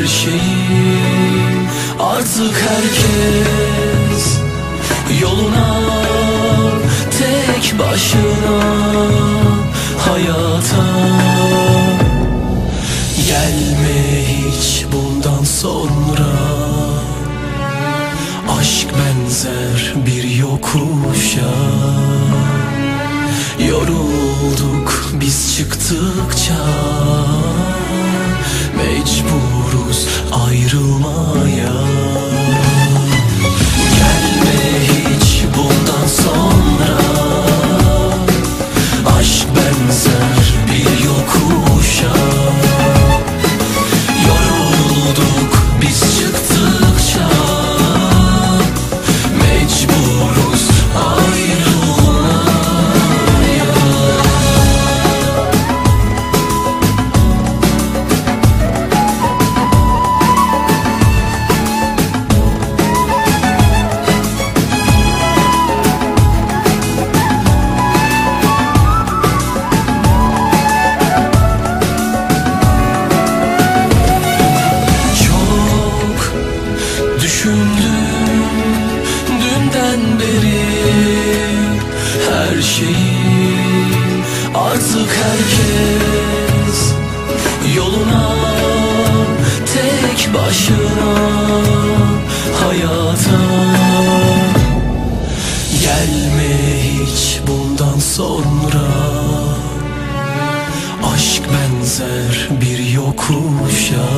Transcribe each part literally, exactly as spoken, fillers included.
şeyi. Artık herkes yoluna, tek başına hayata. Gelme hiç bundan sonra, aşk benzer bir yokuşa. Yorulduk biz çıktıkça, mecburuz ayrılmaya. Gelme hiç bundan sonra, aşk benzer bir yokuşa. Yorulduk biz çıktıkça, mecburuz ayrılmaya. Düşündüm dünden beri her şeyi. Artık herkes yoluna, tek başına hayata. Gelme hiç bundan sonra, aşk benzer bir yokuşa.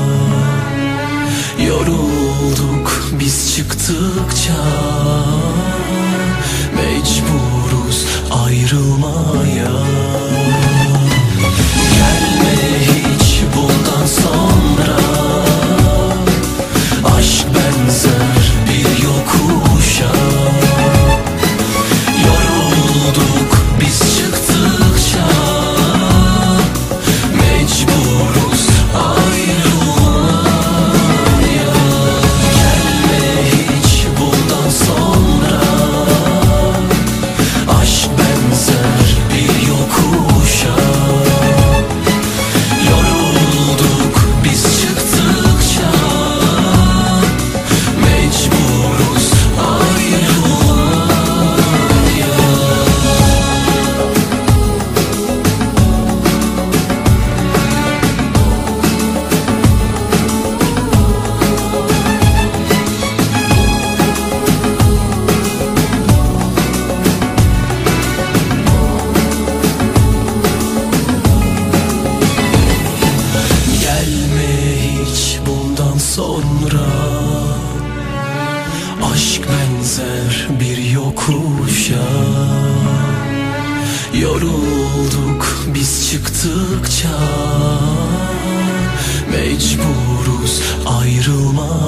Yorulduk biz çıktıkça, mecburuz ayrılmaya. Gelme hiç bundan sonra, aşk benzer bir yokuşa. Yorulduk biz çıktıkça, mecburuz ayrılmaya. Sonra aşk benzer bir yokuşa. Yorulduk biz çıktıkça, mecburuz ayrılmaya.